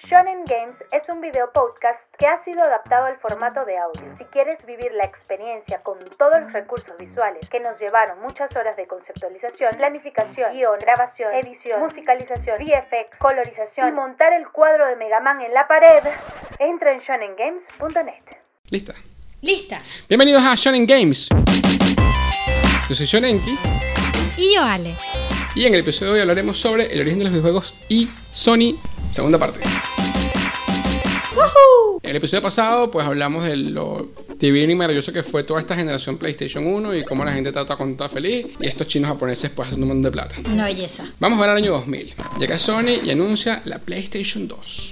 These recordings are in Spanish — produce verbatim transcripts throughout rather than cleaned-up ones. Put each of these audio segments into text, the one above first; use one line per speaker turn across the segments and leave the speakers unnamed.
Shonen Games es un video podcast que ha sido adaptado al formato de audio. Si quieres vivir la experiencia con todos los recursos visuales que nos llevaron muchas horas de conceptualización, planificación, guión, grabación, edición, musicalización, V F X, colorización y montar el cuadro de Mega Man en la pared, entra en shonen games punto net.
¿Lista?
Lista.
Bienvenidos a Shonen Games. Yo soy Shonenki.
Y yo, Ale.
Y en el episodio de hoy hablaremos sobre el origen de los videojuegos y Sony, segunda parte.
¡Woohoo!
En el episodio pasado pues hablamos de lo divino y maravilloso que fue toda esta generación PlayStation uno y cómo la gente está toda contenta, feliz, y estos chinos japoneses pues haciendo un montón de plata.
Una belleza.
Vamos a ver al año dos mil. Llega Sony y anuncia la PlayStation dos.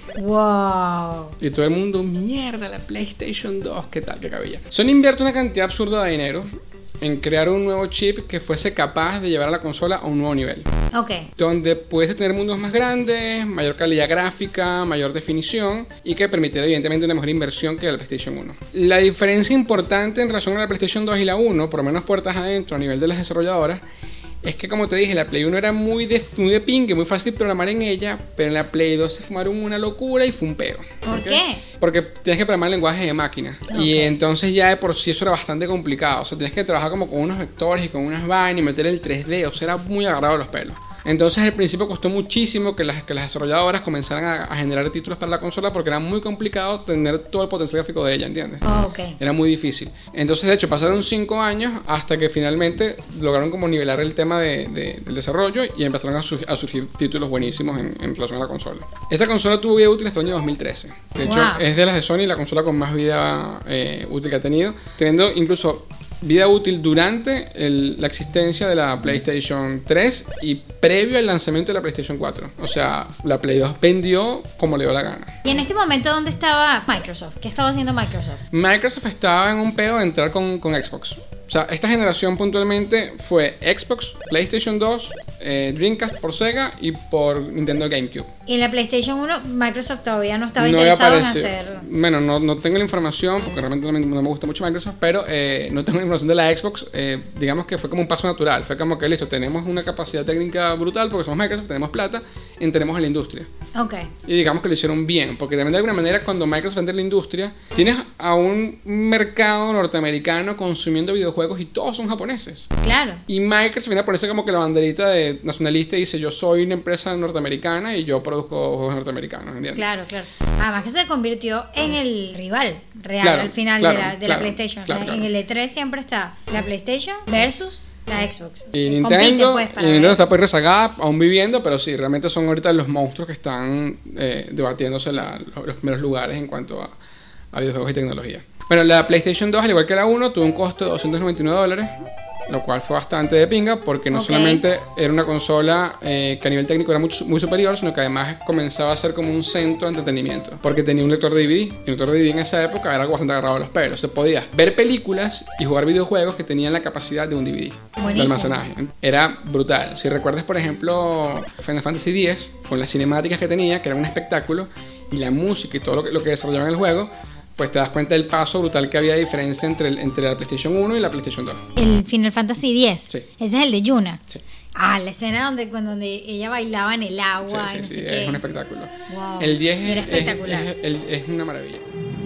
Wow.
Y todo el mundo, mierda, la PlayStation dos, qué tal, qué cabilla. Sony invierte una cantidad absurda de dinero en crear un nuevo chip que fuese capaz de llevar a la consola a un nuevo nivel.
Ok.
Donde pudiese tener mundos más grandes, mayor calidad gráfica, mayor definición y que permitiera evidentemente una mejor inversión que la PlayStation uno. La diferencia importante en relación a la PlayStation dos y la uno, por lo menos puertas adentro a nivel de las desarrolladoras, es que, como te dije, la Play uno era muy de, muy de pingue, muy fácil programar en ella, pero en la Play dos se fumaron una locura y fue un peo.
¿Por
¿Okay?
qué?
Porque tienes que programar lenguaje de máquina.
Okay.
Y entonces ya de por sí eso era bastante complicado. O sea, tienes que trabajar como con unos vectores y con unas vainas y meter el tres D. O sea, era muy agarrado a los pelos. Entonces al principio costó muchísimo que las, que las desarrolladoras comenzaran a, a generar títulos para la consola porque era muy complicado tener todo el potencial gráfico de ella, ¿entiendes?
Oh, okay.
Era muy difícil. Entonces de hecho pasaron cinco años hasta que finalmente lograron como nivelar el tema de, de, del desarrollo y empezaron a, su, a surgir títulos buenísimos en, en relación a la consola. Esta consola tuvo vida útil hasta el año dos mil trece. De hecho,
wow.
Es de las de Sony la consola con más vida eh, útil que ha tenido, teniendo incluso vida útil durante el, la existencia de la PlayStation tres y previo al lanzamiento de la PlayStation cuatro. O sea, la Play dos vendió como le dio la gana.
¿Y en este momento dónde estaba Microsoft? ¿Qué estaba haciendo Microsoft?
Microsoft estaba en un pedo de entrar con, con Xbox. O sea, esta generación puntualmente fue Xbox, PlayStation dos, eh, Dreamcast por Sega y por Nintendo GameCube.
Y en la PlayStation uno Microsoft todavía no estaba
no
interesado en hacer...
Bueno, no, no tengo la información porque realmente no me, no me gusta mucho Microsoft, pero eh, no tengo la información de la Xbox. Eh, digamos que fue como un paso natural. Fue como que listo, tenemos una capacidad técnica brutal porque somos Microsoft, tenemos plata, entremos en la industria.
Ok.
Y digamos que lo hicieron bien, porque también de alguna manera cuando Microsoft entra en la industria, tienes a un mercado norteamericano consumiendo videojuegos y todos son japoneses.
Claro.
Y Microsoft viene a ponerse como que la banderita de nacionalista y dice, yo soy una empresa norteamericana y yo produzco juegos norteamericanos, ¿entiendes?
Claro, claro. Además que se convirtió en el rival real
claro,
al final
claro,
de, la, de
claro,
la PlayStation.
Claro,
o sea,
claro.
En el E tres siempre está la PlayStation versus la Xbox.
Y
Compiten,
Nintendo,
pues,
y
para
Nintendo
ver.
está pues rezagada, aún viviendo, pero sí, realmente son ahorita los monstruos que están eh, debatiéndose la, los primeros lugares en cuanto a, a videojuegos y tecnología. Bueno, la PlayStation dos, al igual que la uno, tuvo un costo de doscientos noventa y nueve dólares, lo cual fue bastante de pinga, porque no
okay.
solamente era una consola eh, que a nivel técnico era muy, muy superior, sino que además comenzaba a ser como un centro de entretenimiento, porque tenía un lector de D V D, y un lector de D V D en esa época era algo bastante agarrado a los pelos. Se podía ver películas y jugar videojuegos que tenían la capacidad de un D V D.
Buenísimo.
De almacenaje. Era brutal. Si recuerdas, por ejemplo, Final Fantasy diez, con las cinemáticas que tenía, que era un espectáculo, y la música y todo lo que, lo que desarrollaba en el juego, pues te das cuenta del paso brutal que había de diferencia entre, el, entre la PlayStation uno y la PlayStation dos.
El Final Fantasy diez.
Sí.
Ese es el de Yuna.
Sí.
Ah, la escena donde, cuando, donde ella bailaba en el agua.
Sí, sí,
y no
sí,
sé
es
qué.
un espectáculo.
Wow.
El diez
Era
es,
espectacular.
es, es, es, es una maravilla.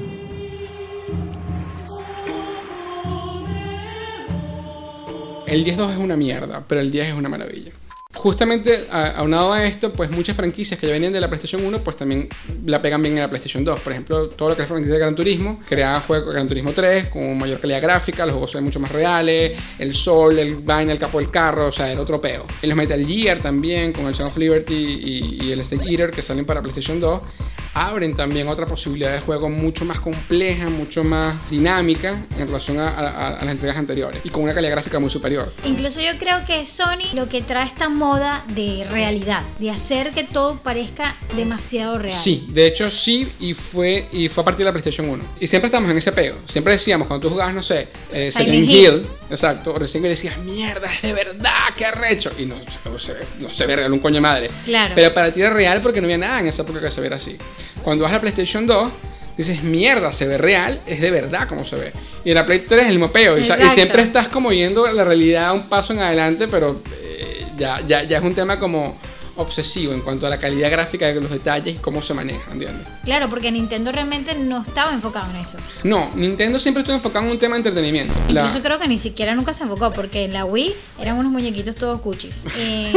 El diez punto dos es una mierda, pero el diez es una maravilla. Justamente aunado a esto, pues muchas franquicias que ya venían de la PlayStation uno, pues también la pegan bien en la PlayStation dos. Por ejemplo, todo lo que es la franquicia de Gran Turismo, creaba juegos de Gran Turismo tres con mayor calidad gráfica, los juegos se ven mucho más reales, el sol, el vaina, el capó del carro, o sea, era otro peo. Y los Metal Gear también, con el Son of Liberty y, y el Snake Eater que salen para PlayStation dos, abren también otra posibilidad de juego mucho más compleja, mucho más dinámica en relación a, a, a las entregas anteriores y con una calidad gráfica muy superior.
Incluso yo creo que Sony lo que trae esta moda de realidad, de hacer que todo parezca demasiado real.
Sí, de hecho sí, y fue y fue a partir de la PlayStation uno. Y siempre estamos en ese pego. Siempre decíamos, cuando tú jugabas, no sé, eh, Silent Hill, Hill, exacto, recién que decías, mierda, es de verdad, qué arrecho. Y no, no, se, ve, no se ve real un coño de madre.
Claro.
Pero para ti era real porque no había nada en esa época que se viera así. Cuando vas a la PlayStation dos, dices, mierda, se ve real, es de verdad como se ve. Y en la Play tres es el mismo peo. Y, y siempre estás como yendo la realidad un paso en adelante, pero eh, ya, ya, ya es un tema como obsesivo en cuanto a la calidad gráfica de los detalles y cómo se maneja, ¿entiendes?
Claro, porque Nintendo realmente no estaba enfocado en eso.
No, Nintendo siempre estuvo enfocado en un tema de entretenimiento.
Incluso
La...
creo que ni siquiera nunca se enfocó, porque en la Wii eran unos muñequitos todos cuchis. Eh,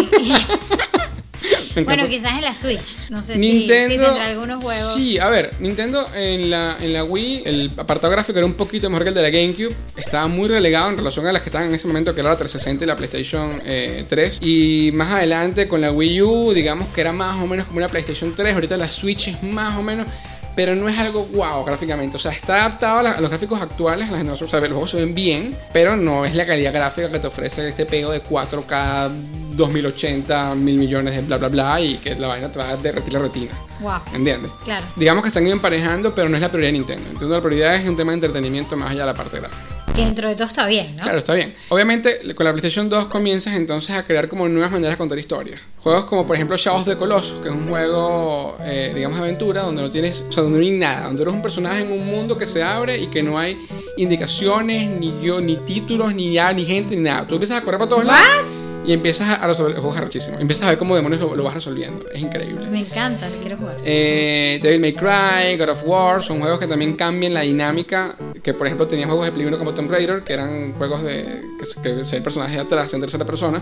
bueno, quizás en la Switch, no sé
Nintendo,
si, si tendrá algunos juegos.
Sí, a ver, Nintendo en la, en la Wii, el apartado gráfico era un poquito mejor que el de la GameCube. Estaba muy relegado en relación a las que estaban en ese momento, que era la trescientos sesenta y la PlayStation eh, tres. Y más adelante con la Wii U, digamos que era más o menos como una PlayStation tres. Ahorita la Switch es más o menos, pero no es algo wow gráficamente. O sea, está adaptado a, la, a los gráficos actuales, la generación, o sea, los juegos se ven bien, pero no es la calidad gráfica que te ofrece este pego de cuatro K, dos mil ochenta, mil millones de bla bla bla, y que la vaina te va a derretir la retina.
Wow.
¿Entiendes?
Claro.
Digamos que están emparejando, pero no es la prioridad de Nintendo. Entonces la prioridad es un tema de entretenimiento más allá de la parte gráfica.
Que dentro de todo está bien, ¿no?
Claro, está bien. Obviamente, con la PlayStation dos comienzas entonces a crear como nuevas maneras de contar historias. Juegos como, por ejemplo, Shadow of the Colossus, que es un juego, eh, digamos, de aventura, donde no tienes, o sea, donde no hay nada, donde eres un personaje en un mundo que se abre y que no hay indicaciones, ni yo, ni títulos, ni ya, ni gente, ni nada. Tú empiezas a correr para todos lados y empiezas a resolver. El juego es arrechísimo. Empiezas a ver cómo demonios lo, lo vas resolviendo. Es increíble.
Me encanta, lo quiero jugar.
Eh, Devil May Cry, God of War, son juegos que también cambian la dinámica. Que por ejemplo tenían juegos de Play uno como Tomb Raider, que eran juegos de que, que, que el personaje de atrás en tercera persona.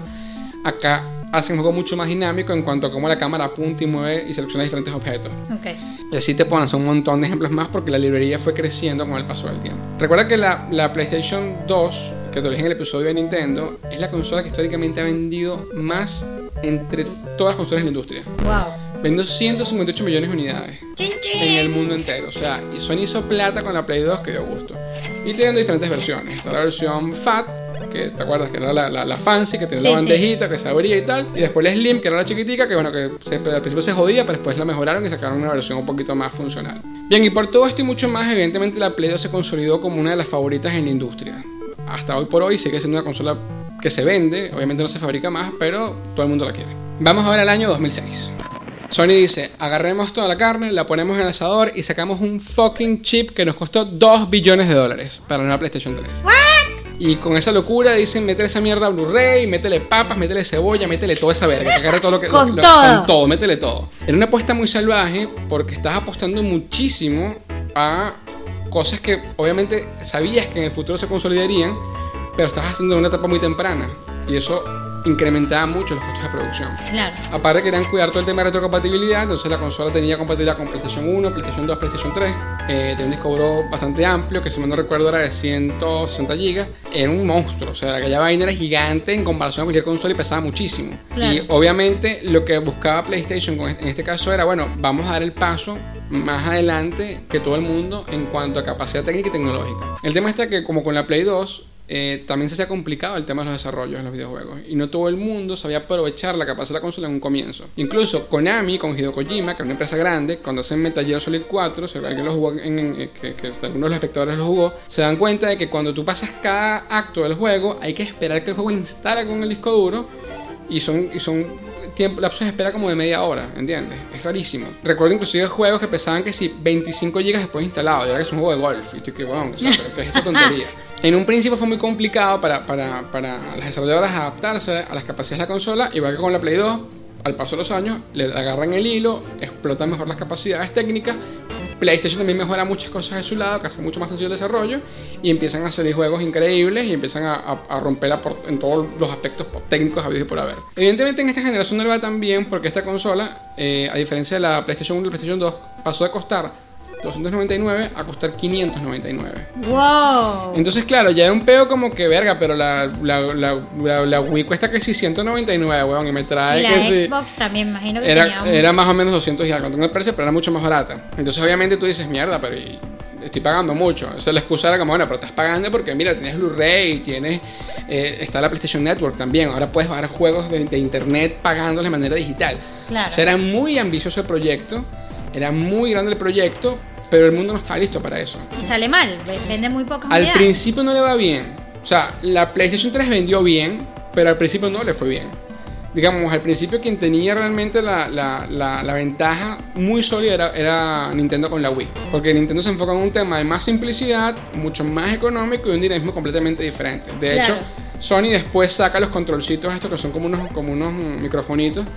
Acá hacen un juego mucho más dinámico en cuanto a cómo la cámara apunta y mueve y selecciona diferentes objetos.
Okay.
Y así te ponen un montón de ejemplos más porque la librería fue creciendo con el paso del tiempo. Recuerda que la, la PlayStation dos, que te lo dije en el episodio de Nintendo, es la consola que históricamente ha vendido más entre todas las consolas de la industria.
Wow.
Vendió ciento cincuenta y ocho millones de unidades
¡Chin, chin!
en el mundo entero. O sea, y Sony hizo plata con la Play dos, que dio gusto. Y teniendo diferentes versiones. Está la versión Fat, que te acuerdas que era la, la, la fancy, que tenía sí, la bandejita, sí, que se abría y tal. Y después la Slim, que era la chiquitica, que bueno, que siempre, al principio se jodía, pero después la mejoraron y sacaron una versión un poquito más funcional. Bien, y por todo esto y mucho más, evidentemente la Play dos se consolidó como una de las favoritas en la industria. Hasta hoy por hoy sigue siendo una consola que se vende, obviamente no se fabrica más, pero todo el mundo la quiere. Vamos a ver al año dos mil seis. Sony dice, agarremos toda la carne, la ponemos en el asador y sacamos un fucking chip que nos costó dos billones de dólares para la nueva PlayStation tres.
¿What?
Y con esa locura dicen, métele esa mierda a Blu-ray, métele papas, métele cebolla, métele toda esa verga, que agarre todo lo que...
con
lo, lo,
todo.
Con todo, métele todo. Era una apuesta muy salvaje porque estás apostando muchísimo a cosas que obviamente sabías que en el futuro se consolidarían, pero estás haciendo en una etapa muy temprana. Y eso incrementaba mucho los costos de producción.
Claro.
Aparte querían cuidar todo el tema de retrocompatibilidad, entonces la consola tenía compatibilidad con PlayStation uno, PlayStation dos, PlayStation tres. Eh, tenía un disco duro bastante amplio, que si mal no recuerdo era de ciento sesenta gigas. Era un monstruo, o sea, aquella vaina era gigante en comparación a cualquier consola y pesaba muchísimo.
Claro.
Y obviamente lo que buscaba PlayStation en este caso era, bueno, vamos a dar el paso más adelante que todo el mundo en cuanto a capacidad técnica y tecnológica. El tema está que como con la Play dos, Eh, también se hacía complicado el tema de los desarrollos en los videojuegos y no todo el mundo sabía aprovechar la capacidad de la consola en un comienzo. Incluso Konami con Hideo Kojima, que es una empresa grande, cuando hacen Metal Gear Solid cuatro, si alguien lo jugó en, en, que, que alguno de los espectadores lo jugó, se dan cuenta de que cuando tú pasas cada acto del juego hay que esperar que el juego instale con el disco duro y son, y son tiempo, lapsos de espera como de media hora, ¿entiendes? Es rarísimo. Recuerdo inclusive juegos que pesaban que si veinticinco gigas después instalado, y ahora que es un juego de golf, y tú que bueno, o sea, pero ¿qué es esta tontería? En un principio fue muy complicado para, para, para las desarrolladoras adaptarse a las capacidades de la consola, igual que con la Play dos, al paso de los años, le agarran el hilo, explotan mejor las capacidades técnicas. PlayStation también mejora muchas cosas de su lado, que hace mucho más sencillo el desarrollo, y empiezan a hacer juegos increíbles y empiezan a, a, a romperla por, en todos los aspectos técnicos habidos y por haber. Evidentemente en esta generación no le va tan bien porque esta consola, eh, a diferencia de la PlayStation uno y la PlayStation dos, pasó de costar doscientos noventa y nueve a costar quinientos noventa y nueve.
¡Wow!
Entonces, claro, ya era un peo como que verga, pero la, la, la, la, la Wii cuesta que sí ciento noventa y nueve, weón, y me trae
y la
que
Xbox
sí,
también, imagino que
era,
tenía un...
era más o menos doscientos y algo, no tengo el precio, pero era mucho más barata. Entonces, obviamente, tú dices, mierda, pero estoy pagando mucho. O sea, la excusa era como, bueno, pero estás pagando porque, mira, tienes Blu-ray, tienes, eh, está la PlayStation Network también, ahora puedes bajar juegos de, de internet pagando de manera digital.
Claro.
O sea, era muy ambicioso el proyecto, era muy grande el proyecto, pero el mundo no estaba listo para eso.
Y sale mal, vende muy pocas
Al
unidades.
principio no le va bien. O sea, la PlayStation tres vendió bien, pero al principio no le fue bien. Digamos, al principio quien tenía realmente la, la, la, la ventaja muy sólida era, era Nintendo con la Wii. Porque Nintendo se enfoca en un tema de más simplicidad, mucho más económico y un dinamismo completamente diferente. De
claro.
hecho, Sony después saca los controlcitos estos que son como unos, como unos microfonitos, que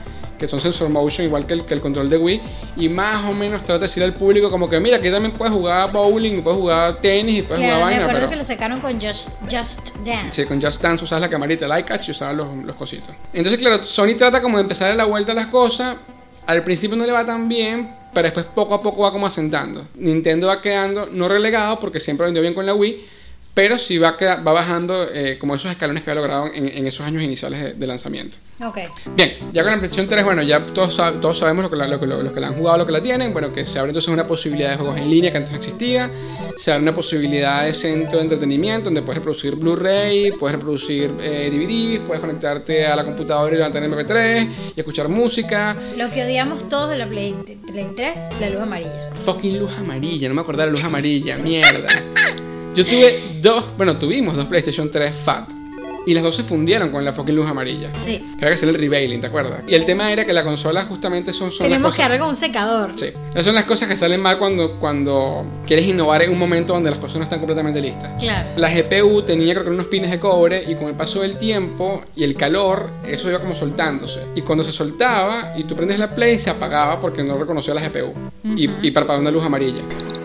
que son sensor motion igual que el, que el control de Wii, y más o menos trata de decir al público como que mira, aquí también puedes jugar bowling, puedes jugar tenis y puedes
Claro,
jugar
me
vaina.
acuerdo
Pero
que lo sacaron con Just, Just Dance.
sí, con Just Dance usabas la camarita, el iCatch y usabas los, los cositos. Entonces, claro, Sony trata como de empezar a dar la vuelta a las cosas. Al principio no le va tan bien, pero después poco a poco va como asentando. Nintendo va quedando no relegado porque siempre vendió bien con la Wii, pero sí va, queda, va bajando eh, como esos escalones que había logrado en, en esos años iniciales de, de lanzamiento.
Ok.
Bien, ya con la PlayStation tres, bueno, ya todos, sab- todos sabemos lo que, la, lo, que, lo, los que la han jugado, lo que la tienen. Bueno, que se abre entonces una posibilidad de juegos en línea que antes no existía. Se abre una posibilidad de centro de entretenimiento donde puedes reproducir Blu-ray, puedes reproducir eh, D V D, puedes conectarte a la computadora y levantar M P tres y escuchar música.
Lo que odiamos todos de la Play, Play tres, la luz amarilla.
Fucking luz amarilla, no me acordaba de la luz amarilla, mierda. Yo tuve dos, bueno, tuvimos dos PlayStation tres Fat. Y las dos se fundieron con la fucking luz amarilla.
Sí.
Que había que hacer el revealing, ¿te acuerdas? Y el tema era que la consola justamente son, son
Tenemos
las
que
cosas...
agarrar con un secador.
Sí. Esas son las cosas que salen mal cuando, cuando quieres innovar en un momento donde las cosas no están completamente listas.
Claro.
La G P U tenía creo que unos pines de cobre y con el paso del tiempo y el calor, eso iba como soltándose. Y cuando se soltaba y tú prendes la Play, se apagaba porque no reconocía la G P U. Uh-huh. Y, y parpadeaba una luz amarilla.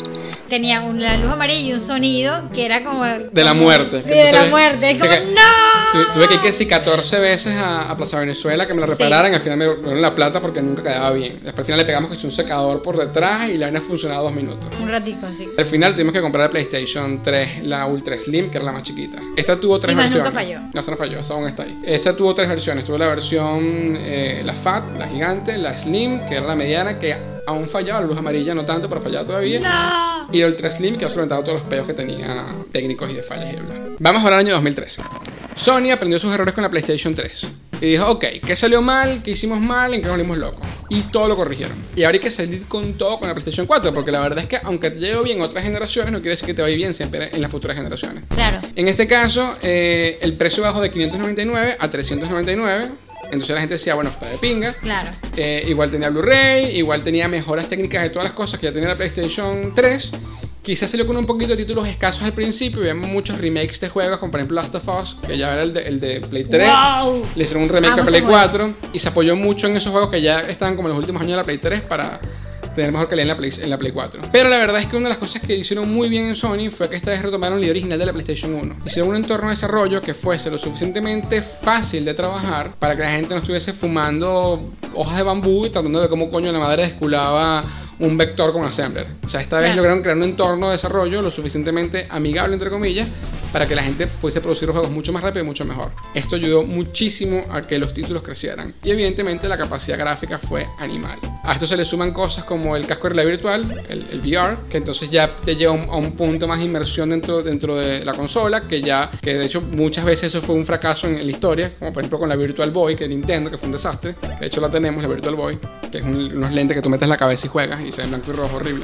Tenía una luz amarilla y un sonido que era como...
De la muerte.
Sí, de la muerte. Es como, ¡no!
Tuve que ir casi catorce veces a, a Plaza Venezuela que me lo repararan. Sí. Al final me dieron la plata porque nunca quedaba bien. Después al final le pegamos que es un secador por detrás y la vaina funcionaba dos minutos.
Un ratico, sí.
Al final tuvimos que comprar la PlayStation tres, la Ultra Slim, que era la más chiquita. Esta tuvo tres
y más
versiones.
Nunca falló.
No, esta no falló, esta aún está ahí. Esa tuvo tres versiones. Tuvo la versión, eh, la Fat, la gigante, la Slim, que era la mediana, que aún fallaba, la luz amarilla no tanto, pero fallaba todavía.
No.
Y la Ultra Slim, que ha solventado todos los peos que tenía técnicos y de fallas y de bla. Vamos ahora al año dos mil trece. Sony aprendió sus errores con la PlayStation tres. Y dijo, ok, ¿qué salió mal? ¿Qué hicimos mal? ¿En qué nos volvimos locos? Y todo lo corrigieron. Y ahora hay que salir con todo con la PlayStation cuatro, porque la verdad es que aunque te lleve bien otras generaciones, no quiere decir que te vaya bien siempre en las futuras generaciones.
Claro.
En este caso, eh, el precio bajó de quinientos noventa y nueve a trescientos noventa y nueve. Entonces la gente decía, bueno, está de pinga.
Claro.
Eh, igual tenía Blu-ray, igual tenía mejoras técnicas de todas las cosas que ya tenía la PlayStation tres. Quizás salió con un poquito de títulos escasos al principio. Vemos muchos remakes de juegos, como por ejemplo Last of Us, que ya era el de, el de Play tres.
Wow.
Le hicieron un remake
Vamos
a Play
a
cuatro. Y se apoyó mucho en esos juegos que ya estaban como en los últimos años de la Play tres para tener mejor calidad en la, Play, en la Play cuatro. Pero la verdad es que una de las cosas que hicieron muy bien en Sony fue que esta vez retomaron la idea original de la PlayStation uno. Hicieron un entorno de desarrollo que fuese lo suficientemente fácil de trabajar para que la gente no estuviese fumando hojas de bambú y tratando de ver cómo coño la madre desculaba un vector con assembler. O sea, esta vez
claro.
lograron crear un entorno de desarrollo lo suficientemente amigable, entre comillas, para que la gente pudiese producir los juegos mucho más rápido y mucho mejor. Esto ayudó muchísimo a que los títulos crecieran. Y evidentemente la capacidad gráfica fue animal. A esto se le suman cosas como el casco de realidad virtual, el, el V R, que entonces ya te lleva a un punto más de inmersión dentro, dentro de la consola, que ya, que de hecho muchas veces eso fue un fracaso en, en la historia, como por ejemplo con la Virtual Boy, que Nintendo, que fue un desastre. De hecho la tenemos, la Virtual Boy, que es un, unos lentes que tú metes en la cabeza y juegas, y se ve en blanco y rojo, horrible.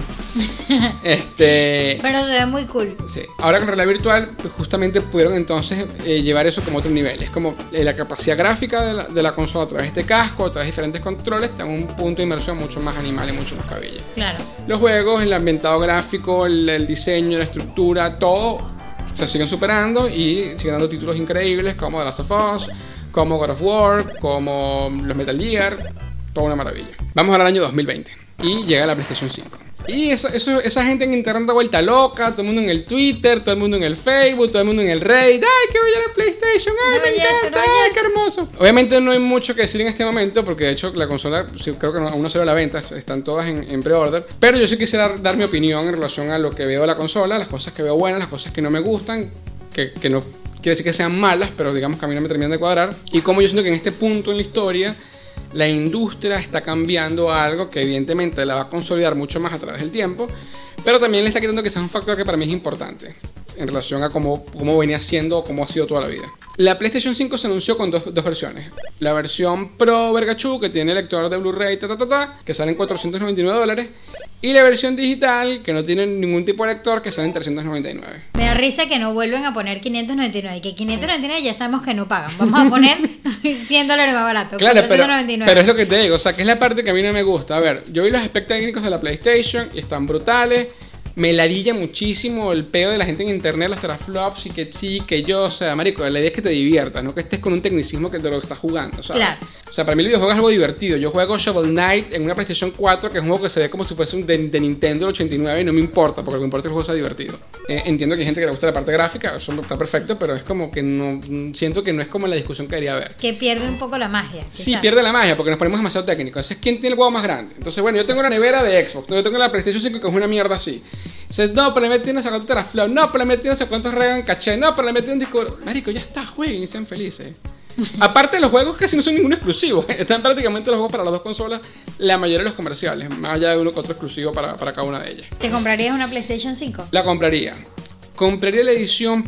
este...
Pero se ve muy cool.
Sí. Ahora con realidad virtual, pues justamente pudieron entonces eh, llevar eso como otro nivel. Es como eh, la capacidad gráfica de la, de la consola a través de este casco, a través de diferentes controles, te dan un punto de inmersión mucho más animal y mucho más cabilla.
Claro.
Los juegos, el ambientado gráfico, el, el diseño, la estructura, todo se siguen superando y siguen dando títulos increíbles como The Last of Us, como God of War, como los Metal Gear, toda una maravilla. Vamos ahora al año dos mil veinte y llega la PlayStation cinco. Y eso, eso, esa gente en internet da vuelta loca, todo el mundo en el Twitter, todo el mundo en el Facebook, todo el mundo en el Reddit. ¡Ay, qué bella la PlayStation! ¡Ay,
no
me
belleza,
encanta!
no
¡Ay, qué hermoso! Obviamente no hay mucho que decir en este momento, porque de hecho la consola creo que no, aún no salió a la venta, están todas en, en pre-order. Pero yo sí quisiera dar, dar mi opinión en relación a lo que veo de la consola, las cosas que veo buenas, las cosas que no me gustan, que, que no quiere decir que sean malas, pero digamos que a mí no me terminan de cuadrar. Y como yo siento que en este punto en la historia la industria está cambiando a algo que evidentemente la va a consolidar mucho más a través del tiempo, pero también le está quitando que sea un factor que para mí es importante en relación a cómo, cómo venía siendo o cómo ha sido toda la vida. La PlayStation cinco se anunció con dos, dos versiones. La versión Pro Vergachú, que tiene lector de Blu-ray, ta, ta, ta, ta, que sale en cuatrocientos noventa y nueve dólares. Y la versión digital, que no tiene ningún tipo de lector, que sale en trescientos noventa y nueve.
Me da risa que no vuelven a poner quinientos noventa y nueve. Que quinientos noventa y nueve ya sabemos que no pagan. Vamos a poner cien dólares más barato.
Claro, pero,
noventa y nueve.
pero es lo que te digo. O sea, que es la parte que a mí no me gusta. A ver, yo vi los aspectos técnicos de la PlayStation y están brutales. Me ladilla muchísimo el pedo de la gente en internet, los teraflops y que sí, que yo, o sea, marico, la idea es que te diviertas, no que estés con un tecnicismo que te lo estás jugando, ¿sabes?
Claro.
O sea, para mí el videojuego es algo divertido. Yo juego Shovel Knight en una PlayStation cuatro, que es un juego que se ve como si fuese un de, de Nintendo del ochenta y nueve, y no me importa, porque lo que importa es que el juego sea divertido. Eh, entiendo que hay gente que le gusta la parte gráfica, eso está perfecto, pero es como que no, siento que no es como la discusión que debería haber.
Que pierde un poco la magia. Quizás.
Sí, pierde la magia, porque nos ponemos demasiado técnicos. Entonces, ¿quién tiene el juego más grande? Entonces, bueno, yo tengo la nevera de Xbox, yo tengo la PlayStation cinco, que es una mierda así. Dices, no, pero le metí no sé cuántos teraflops, no, pero le metí no sé cuántos regan caché, no, pero le metí un disco. Marico, ya está, jueguen y sean felices. Aparte, los juegos casi no son ningún exclusivo. Están prácticamente los juegos para las dos consolas, la mayoría de los comerciales, más allá de uno que otro exclusivo para, para cada una de ellas.
¿Te comprarías una PlayStation cinco?
La compraría. Compraría la edición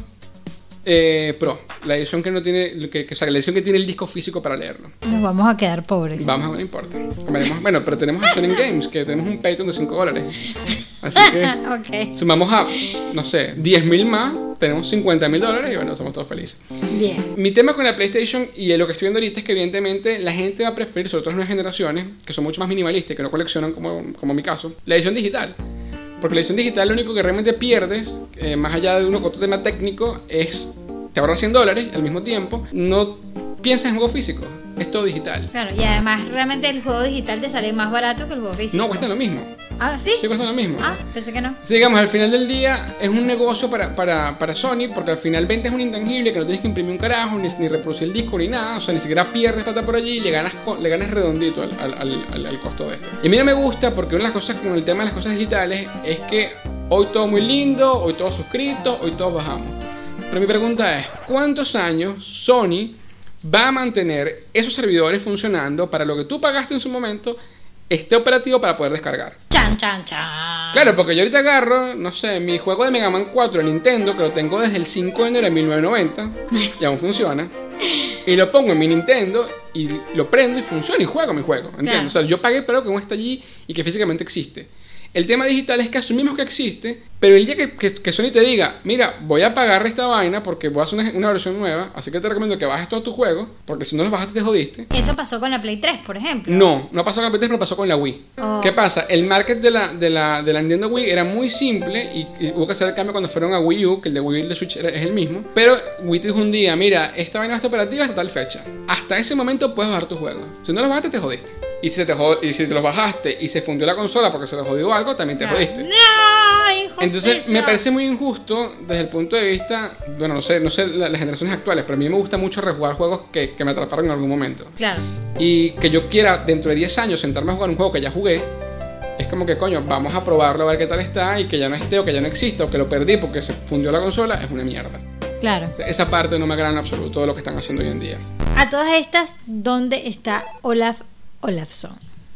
eh, Pro, la edición que no tiene, que, que, o sea, la edición que tiene el disco físico para leerlo.
Nos vamos a quedar pobres.
Vamos, no importa. Comeremos, bueno, pero tenemos a Shonen Games, que tenemos un Patreon de cinco dólares. Así que
okay.
Sumamos a, no sé, diez mil más, tenemos cincuenta mil dólares y bueno, somos todos felices.
Bien.
Mi tema con la PlayStation y lo que estoy viendo ahorita es que evidentemente la gente va a preferir, sobre todo las nuevas generaciones, que son mucho más minimalistas, que no coleccionan como, como mi caso, la edición digital. Porque la edición digital lo único que realmente pierdes, eh, más allá de uno con otro tema técnico, es te ahorras cien dólares al mismo tiempo, no piensas en juego físico, es todo digital.
Claro, y además realmente el juego digital te sale más barato que el juego físico.
No, cuesta lo mismo.
Ah, ¿sí?
Sí, cuesta lo mismo.
Ah, pensé que no.
Sí, digamos, al final del día es un negocio para, para, para Sony, porque al final ventas un intangible que no tienes que imprimir un carajo, ni, ni reproducir el disco, ni nada. O sea, ni siquiera pierdes plata por allí y le ganas, le ganas redondito al, al, al, al costo de esto. Y a mí no me gusta porque una de las cosas con el tema de las cosas digitales es que hoy todo muy lindo, hoy todo suscrito, hoy todos bajamos. Pero mi pregunta es, ¿cuántos años Sony va a mantener esos servidores funcionando para lo que tú pagaste en su momento esté operativo para poder descargar?
Chan, chan, chan.
Claro, porque yo ahorita agarro, no sé, mi juego de Mega Man cuatro de Nintendo, que lo tengo desde el cinco de enero de mil novecientos noventa, y aún funciona, y lo pongo en mi Nintendo y lo prendo y funciona y juego mi juego, ¿entiendes? Claro. O sea, yo pagué pero que no está allí y que físicamente existe. El tema digital es que asumimos que existe, pero el día que, que, que Sony te diga, mira, voy a pagar esta vaina porque voy a hacer una, una versión nueva, así que te recomiendo que bajes todos tus juegos, porque si no los bajaste te jodiste.
Eso pasó con la Play tres, por ejemplo.
No, no pasó con la Play tres, pero pasó con la Wii.
Oh.
¿Qué pasa? El market de la, de la, de la Nintendo Wii era muy simple y, y hubo que hacer el cambio cuando fueron a Wii U, que el de Wii y el de Switch era, es el mismo. Pero Wii te dijo un día, mira, esta vaina está operativa hasta tal fecha. Hasta ese momento puedes bajar tus juegos. Si no los bajaste, te jodiste. Y si te, jod- y si te los bajaste y se fundió la consola porque se le jodió algo, también te
no.
jodiste.
No, injusticia.
Entonces me parece muy injusto desde el punto de vista, bueno, no sé, no sé la, las generaciones actuales, pero a mí me gusta mucho rejugar juegos que, que me atraparon en algún momento.
Claro.
Y que yo quiera dentro de diez años sentarme a jugar un juego que ya jugué, es como que coño, vamos a probarlo a ver qué tal está, y que ya no esté o que ya no exista o que lo perdí porque se fundió la consola, es una mierda.
Claro.
O sea, esa parte no me agrada en absoluto de lo que están haciendo hoy en día.
A todas estas, ¿dónde está Olaf Olafsson?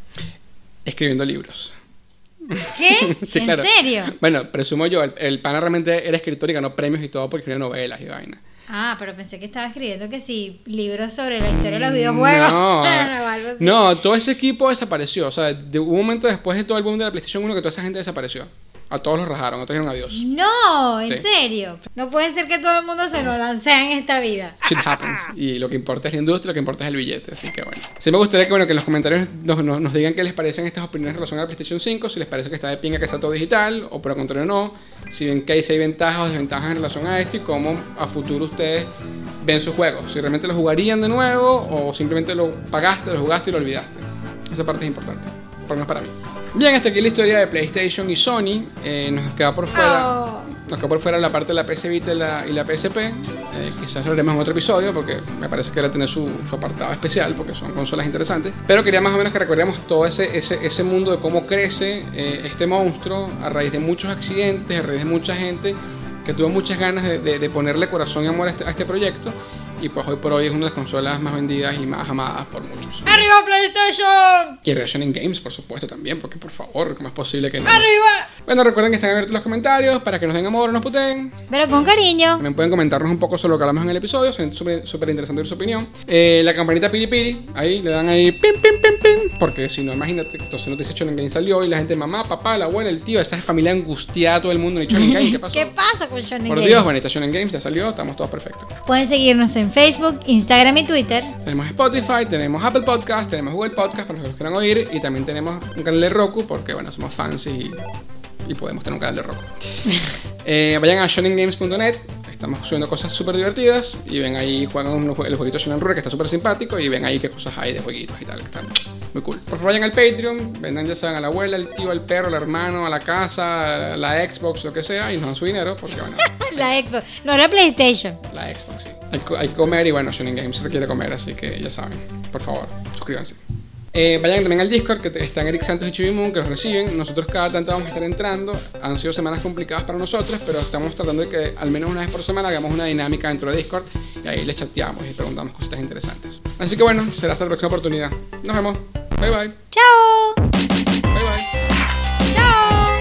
Escribiendo libros.
¿Qué?
Sí,
¿En
claro.
serio?
Bueno, presumo yo, el, el pana realmente era escritor y ganó premios y todo porque escribía novelas y vaina.
Ah, pero pensé que estaba escribiendo que sí, libros sobre la historia de los videojuegos.
No,
Algo así.
no, todo ese equipo desapareció. O sea, de un momento después de todo el boom de la PlayStation uno que toda esa gente desapareció. A todos los rajaron, a todos dijeron adiós.
No, en
Sí.
serio. No puede ser que todo el mundo se nos lancea en esta vida.
Shit happens. Y lo que importa es la industria, lo que importa es el billete. Así que bueno. Sí me gustaría que, bueno, que en los comentarios nos, nos, nos digan qué les parecen estas opiniones en relación a la PlayStation cinco. Si les parece que está de pinga que está todo digital, o por el contrario no. Si ven que hay, si hay ventajas o desventajas en relación a esto, y cómo a futuro ustedes ven sus juegos. Si realmente lo jugarían de nuevo o simplemente lo pagaste, lo jugaste y lo olvidaste. Esa parte es importante, por lo menos para mí. Bien, hasta aquí la historia de PlayStation y Sony. Eh, nos queda por fuera
Oh.
Nos queda por fuera la parte de la P S Vita y la, y la P S P. Eh, quizás lo haremos en otro episodio porque me parece que debe tener su, su apartado especial porque son consolas interesantes. Pero quería más o menos que recordemos todo ese, ese, ese mundo de cómo crece eh, este monstruo a raíz de muchos accidentes, a raíz de mucha gente que tuvo muchas ganas de, de, de ponerle corazón y amor a este, a este proyecto. Y pues hoy por hoy es una de las consolas más vendidas y más amadas por muchos.
¡Arriba PlayStation!
Y Shonen Games, por supuesto, también, porque por favor, ¿cómo es posible que no?
¡Arriba!
Bueno, recuerden que están abiertos los comentarios para que nos den amor o nos puteen.
Pero con cariño.
También pueden comentarnos un poco sobre lo que hablamos en el episodio, es súper súper interesante su opinión. Eh, la campanita piri piri, ahí le dan ahí pim pim pim pim, porque si no, imagínate, entonces no te dice Shonen Games salió y la gente, mamá, papá, la abuela, el tío, esa familia angustiada, todo el mundo, ni Shonen Games, ¿qué pasó?
¿Qué pasa con Shonen
Por
Games?
Dios, bonita Shonen Games, ya salió, estamos todos perfectos.
Pueden seguirnos en Facebook, Instagram y Twitter.
Tenemos Spotify, tenemos Apple Podcast, tenemos Google Podcast para los que los quieran oír, y también tenemos un canal de Roku porque, bueno, somos fans y, y podemos tener un canal de Roku. eh, vayan a shonen games punto net, estamos subiendo cosas súper divertidas y ven ahí, juegan un, el jueguito Shenanue que está súper simpático y ven ahí qué cosas hay de jueguitos y tal, que están muy cool. Por favor, vayan al Patreon, vendan ya sean a la abuela, al tío, al perro, al hermano, a la casa, a la Xbox, lo que sea, y nos dan su dinero porque bueno.
La Xbox, no la PlayStation.
La Xbox, sí. Hay, hay que comer y bueno, Shonen Games requiere comer, así que ya saben, por favor, suscríbanse. Eh, vayan también al Discord, que están Eric Santos y Chibi Moon, que los reciben. Nosotros cada tanto vamos a estar entrando. Han sido semanas complicadas para nosotros, pero estamos tratando de que al menos una vez por semana hagamos una dinámica dentro de Discord y ahí les chateamos y preguntamos cositas interesantes. Así que bueno, será hasta la próxima oportunidad. Nos vemos. Bye bye.
Chao.
Bye bye.
Chao.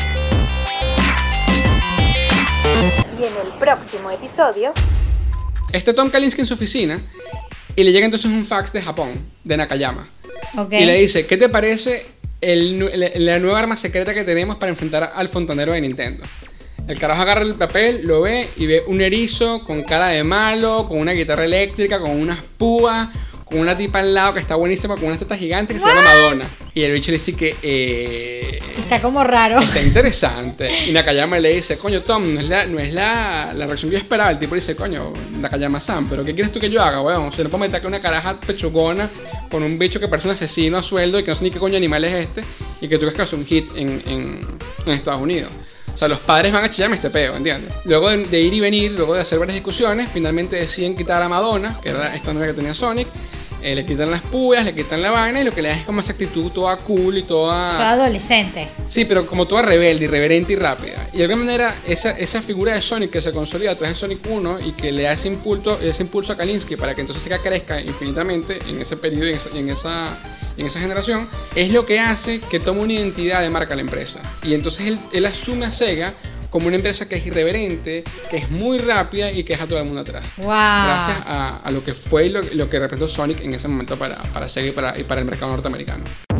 Y en el próximo episodio...
Está Tom Kalinske en su oficina y le llega entonces un fax de Japón, de Nakayama.
Okay.
Y le dice, ¿qué te parece el, el, la nueva arma secreta que tenemos para enfrentar al fontanero de Nintendo? El carajo agarra el papel, lo ve y ve un erizo con cara de malo, con una guitarra eléctrica, con unas púas, con una tipa al lado que está buenísima, con unas tetas gigantes que se llama Madonna. Y el bicho le dice que... Eh,
está como raro.
Está interesante. Y Nakayama le dice, coño Tom, no es la, no es la, la reacción que yo esperaba. El tipo le dice, coño, Nakayama-san, ¿pero qué quieres tú que yo haga, weón? O sea, no puedo meter que una caraja pechugona con un bicho que parece un asesino a sueldo y que no sé ni qué coño animal es este y que tú crees que hace un hit en, en, en Estados Unidos. O sea, los padres van a chillarme este peo, ¿entiendes? Luego de, de ir y venir, luego de hacer varias discusiones, finalmente deciden quitar a Madonna, que era esta novia que tenía Sonic. Eh, le quitan las púas, le quitan la vaina y lo que le da es como esa actitud toda cool y toda...
Toda adolescente.
Sí, pero como toda rebelde, irreverente y rápida. Y de alguna manera esa, esa figura de Sonic que se consolida tras el Sonic uno y que le da ese impulso, ese impulso a Kalinske para que entonces Sega crezca infinitamente en ese periodo y en esa, en, esa, en esa generación, es lo que hace que tome una identidad de marca a la empresa. Y entonces él, él asume a Sega como una empresa que es irreverente, que es muy rápida y que deja a todo el mundo atrás.
Wow.
Gracias a, a lo que fue y lo, lo que representó Sonic en ese momento para, para Sega y para, y para el mercado norteamericano.